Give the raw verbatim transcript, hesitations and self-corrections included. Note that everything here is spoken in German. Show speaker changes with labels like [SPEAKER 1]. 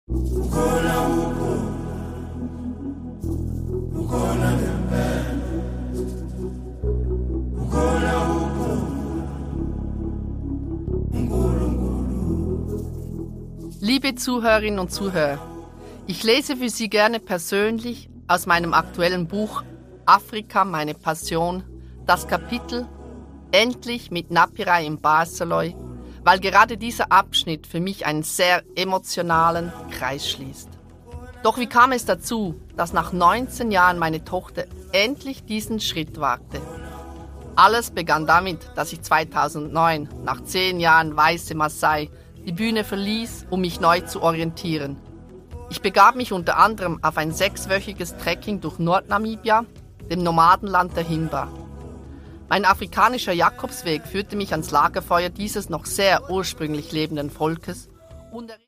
[SPEAKER 1] Liebe Zuhörerinnen und Zuhörer, ich lese für Sie gerne persönlich aus meinem aktuellen Buch Afrika, meine Passion, das Kapitel Endlich mit Napirai in Barcelona, weil gerade dieser Abschnitt für mich einen sehr emotionalen Kreis schließt. Doch wie kam es dazu, dass nach neunzehn Jahren meine Tochter endlich diesen Schritt wagte? Alles begann damit, dass ich zweitausendneun, nach zehn Jahren weiße Maasai, die Bühne verließ, um mich neu zu orientieren. Ich begab mich unter anderem auf ein sechswöchiges Trekking durch Nordnamibia, dem Nomadenland der Himba. Mein afrikanischer Jakobsweg führte mich ans Lagerfeuer dieses noch sehr ursprünglich lebenden Volkes und